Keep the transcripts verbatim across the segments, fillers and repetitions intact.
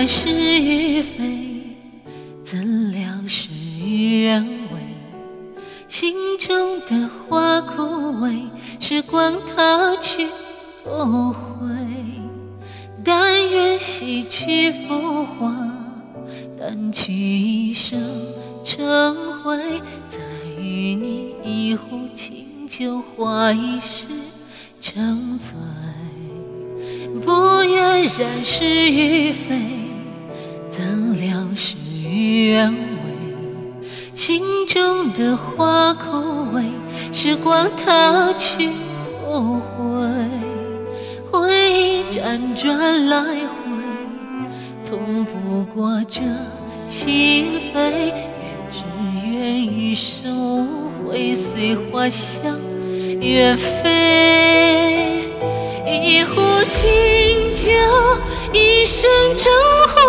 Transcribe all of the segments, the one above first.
是与非，怎料事与愿违。心中的花枯萎，时光淘去不回。但愿洗去浮华，淡去一生成灰。再与你一壶清酒，话一世成醉。不愿染是与非，怎料事与愿违。心中的花枯萎，时光淘去不回。回忆辗转来回，痛不过这心扉。愿只愿余生无悔，随花香远飞。一壶清酒，一生成灰。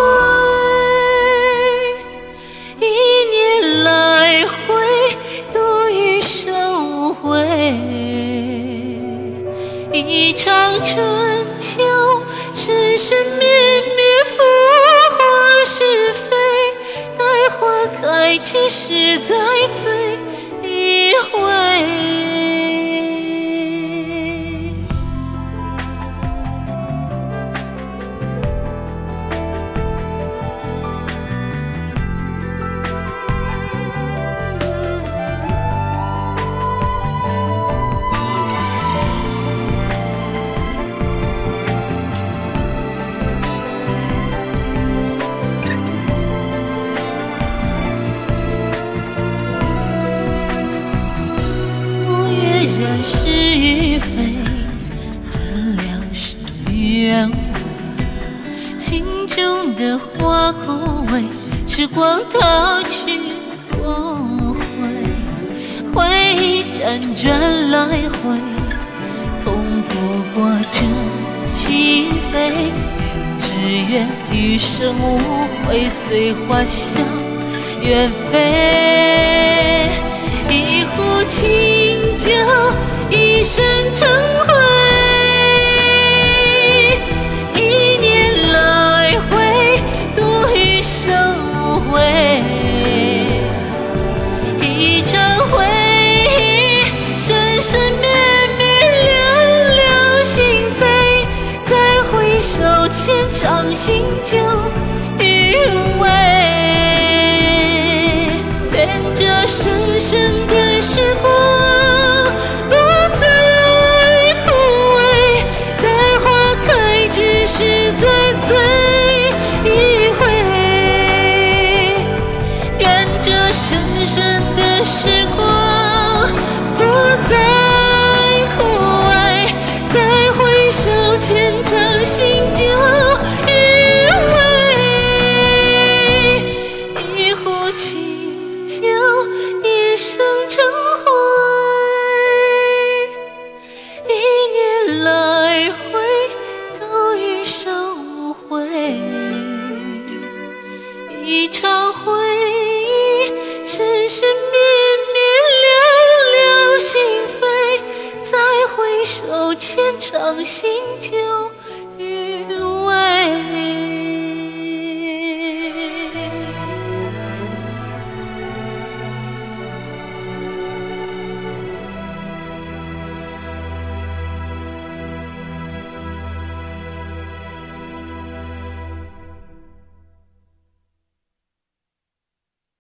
一年来回，度余生无悔。一场春秋，世事绵绵，浮华是非。待花开之时，再醉一回。然是与非，怎料事与愿违。心中的花枯萎，时光淘去不回。回忆辗转来回，痛不过这心扉。愿只愿余生无悔，随花香远飞。一壶清酒，一生成灰。一年来回，度余生无悔。一场回忆，深深绵绵，凉凉心扉。再回首，浅尝心酒余味。愿这深深的时光不再枯萎，待花开之时，再醉一回。愿这深深的时光不再枯萎，再回首，浅尝心酒余味。一壶清酒，一生成灰。一年来回，度余生无悔。一场回忆，深深绵绵，凉凉心扉。再回首，浅尝心酒